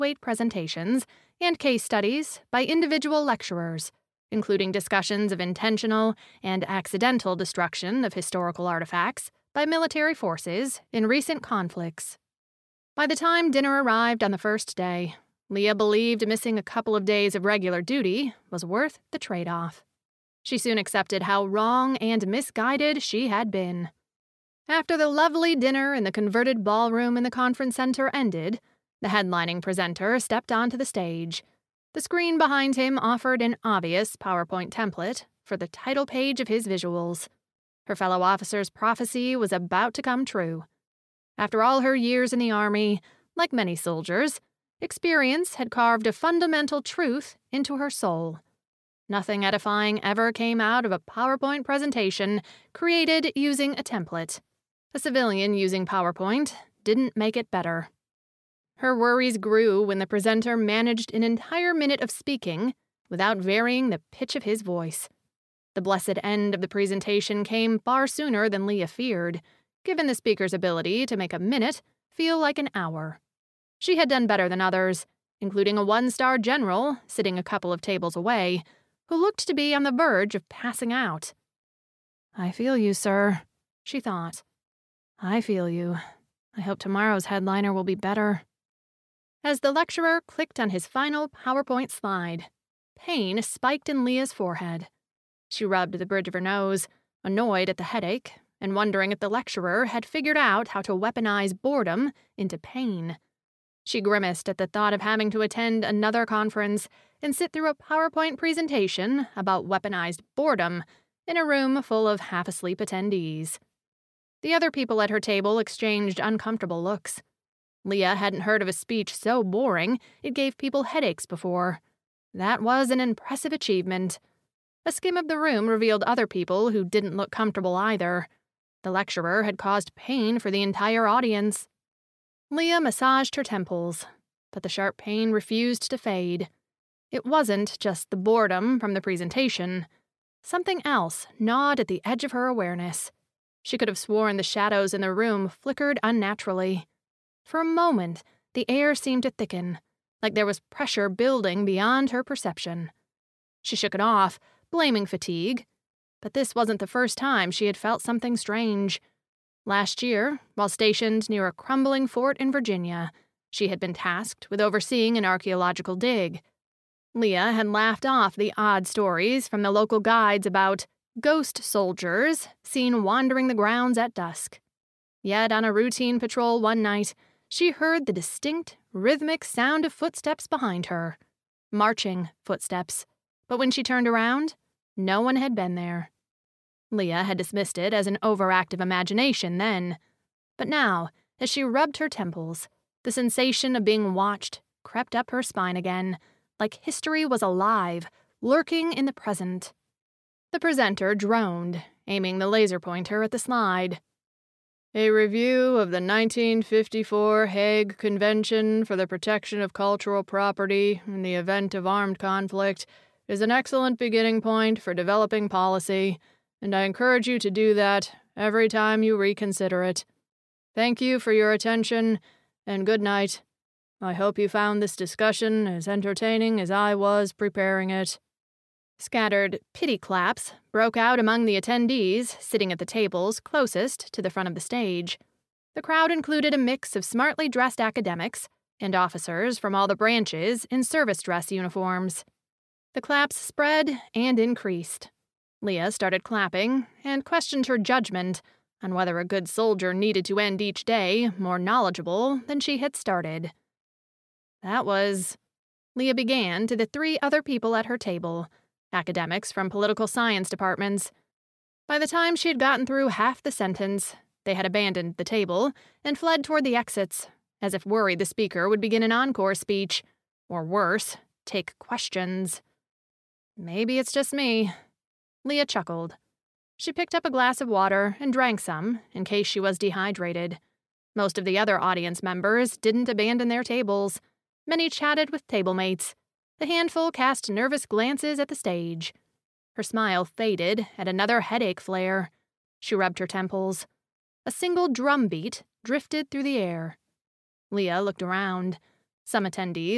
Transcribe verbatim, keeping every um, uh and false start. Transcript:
lightweight presentations and case studies by individual lecturers, including discussions of intentional and accidental destruction of historical artifacts by military forces in recent conflicts. By the time dinner arrived on the first day, Leah believed missing a couple of days of regular duty was worth the trade-off. She soon accepted how wrong and misguided she had been. After the lovely dinner in the converted ballroom in the conference center ended, the headlining presenter stepped onto the stage. The screen behind him offered an obvious PowerPoint template for the title page of his visuals. Her fellow officer's prophecy was about to come true. After all her years in the Army, like many soldiers, experience had carved a fundamental truth into her soul. Nothing edifying ever came out of a PowerPoint presentation created using a template. A civilian using PowerPoint didn't make it better. Her worries grew when the presenter managed an entire minute of speaking without varying the pitch of his voice. The blessed end of the presentation came far sooner than Leah feared, given the speaker's ability to make a minute feel like an hour. She had done better than others, including a one-star general sitting a couple of tables away, who looked to be on the verge of passing out. "I feel you, sir," she thought. "I feel you. I hope tomorrow's headliner will be better." As the lecturer clicked on his final PowerPoint slide, pain spiked in Leah's forehead. She rubbed the bridge of her nose, annoyed at the headache, and wondering if the lecturer had figured out how to weaponize boredom into pain. She grimaced at the thought of having to attend another conference and sit through a PowerPoint presentation about weaponized boredom in a room full of half-asleep attendees. The other people at her table exchanged uncomfortable looks. Leah hadn't heard of a speech so boring it gave people headaches before. That was an impressive achievement. A skim of the room revealed other people who didn't look comfortable either. The lecturer had caused pain for the entire audience. Leah massaged her temples, but the sharp pain refused to fade. It wasn't just the boredom from the presentation. Something else gnawed at the edge of her awareness. She could have sworn the shadows in the room flickered unnaturally. For a moment, the air seemed to thicken, like there was pressure building beyond her perception. She shook it off, blaming fatigue. But this wasn't the first time she had felt something strange. Last year, while stationed near a crumbling fort in Virginia, she had been tasked with overseeing an archaeological dig. Leah had laughed off the odd stories from the local guides about ghost soldiers seen wandering the grounds at dusk. Yet on a routine patrol one night, she heard the distinct, rhythmic sound of footsteps behind her. Marching footsteps. But when she turned around, no one had been there. Leah had dismissed it as an overactive imagination then. But now, as she rubbed her temples, the sensation of being watched crept up her spine again, like history was alive, lurking in the present. The presenter droned, aiming the laser pointer at the slide. A review of the nineteen fifty-four Hague Convention for the Protection of Cultural Property in the event of armed conflict is an excellent beginning point for developing policy, and I encourage you to do that every time you reconsider it. Thank you for your attention, and good night. I hope you found this discussion as entertaining as I was preparing it." Scattered pity claps broke out among the attendees sitting at the tables closest to the front of the stage. The crowd included a mix of smartly dressed academics and officers from all the branches in service dress uniforms. The claps spread and increased. Leah started clapping and questioned her judgment on whether a good soldier needed to end each day more knowledgeable than she had started. That was... Leah began to the three other people at her table, academics from political science departments. By the time she had gotten through half the sentence, they had abandoned the table and fled toward the exits, as if worried the speaker would begin an encore speech, or worse, take questions. Maybe it's just me. Leah chuckled. She picked up a glass of water and drank some, in case she was dehydrated. Most of the other audience members didn't abandon their tables. Many chatted with table mates. The handful cast nervous glances at the stage. Her smile faded at another headache flare. She rubbed her temples. A single drum beat drifted through the air. Leah looked around. Some attendees